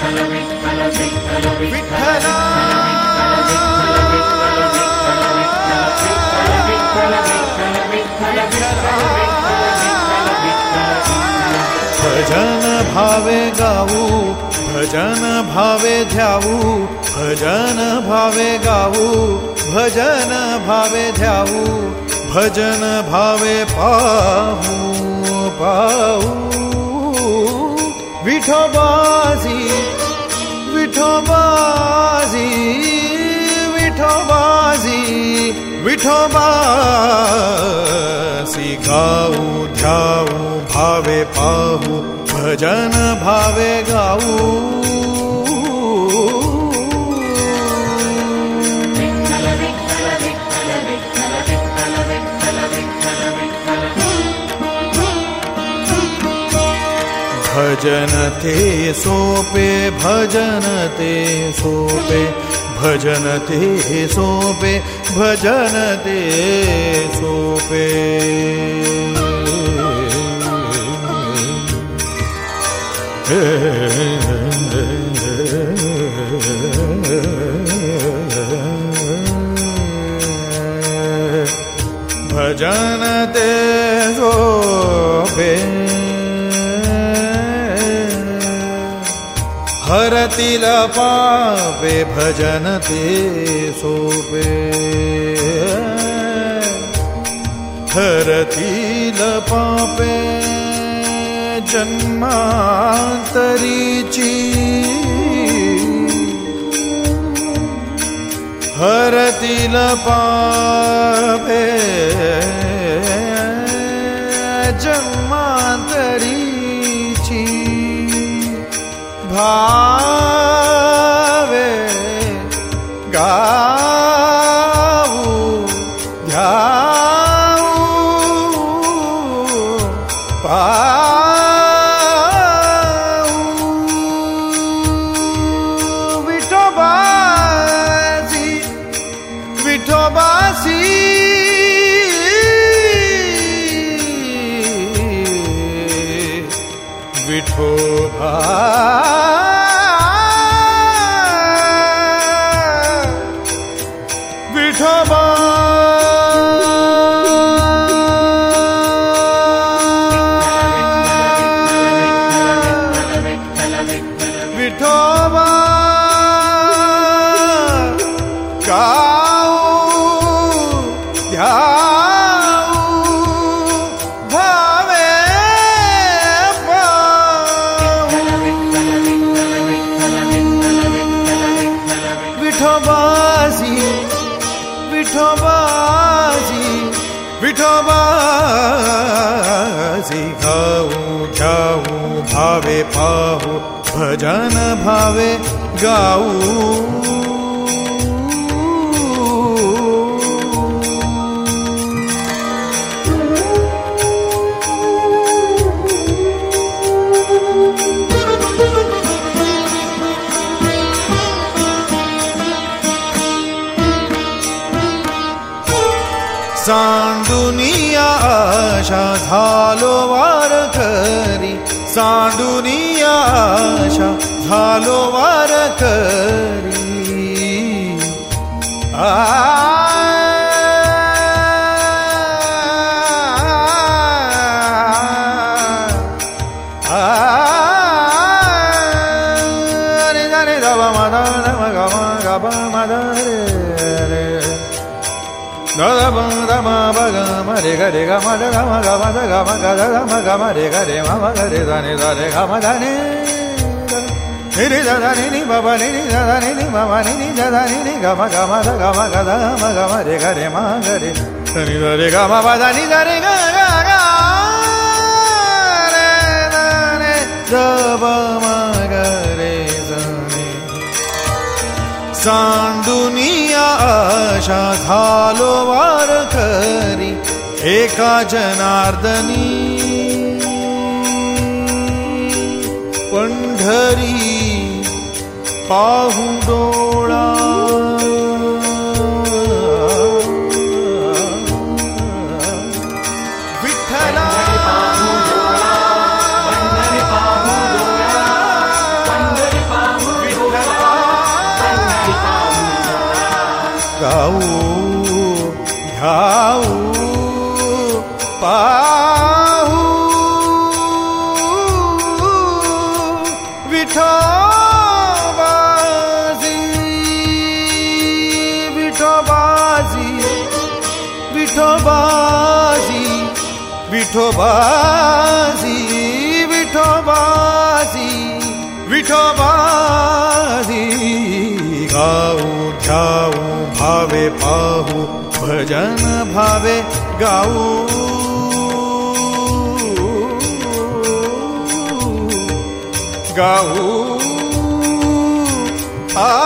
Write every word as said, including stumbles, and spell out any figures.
विठ्ठला भजन भावे गाऊ भजन भावे ध्याऊ भजन भावे गाऊ भजन भावे ध्याऊ भजन भावे पाहू पाहू विठोबाजी विठोबाजी विठोबाजी विठोबाजी गाऊ ध्याऊ भावे पाहू भजन भावे गाऊ भजन ते सोपे भजन ते सोपे भजन ते सोपे भजन ते सोपे भजन ते सोपे हरतील पापे भजन ते सोपे हरतील पापे जन्मांतरीची हरतील पापे जन्मांतरीची भावे गाऊ ध्याऊ पाहू विठोबाजी विठोबाजी विठोबा विठोबा विठोबा गाऊ ध्याऊ भावे विठोबाजी विठोबाजी विठोबाजी गाऊ ध्याऊ भावे पाहू भजन भावे गाऊ सांडुनिया आशा झालो वारकरी सांडुनिया आशा झालो वारकरी आ रे रे गा मा दा गा मा गा मा दा रे रे दा दा मा ba ga ma re ga re ga ma da ga ma ga ma da ga ma ga da ma ga ma re ga re ma ma ga re da ni da re ga ma da ni ni ni da da ni ni ba ba ni ni da da ni ni ma ma ni ni da da ni ni ga ma ga ma da ga ma ga da ma ga ma re ga re ma ga re da ni da re ga ma ba da ni da re ga ga ga re da re da ba ma ga re da ni सांडुनिया आशा झालो वारकरी एका जनार्दनी पंढरी पाहू डोळा विठ्ठला पंढरी पाहू डोळा पंढरी पाहू पाहू विठोबाजी विठोबाजी विठोबाजी विठोबाजी विठोबाजी विठोबाजी गाऊ ध्याऊ भावे पाहू भजन भावे गाऊ गाऊ आ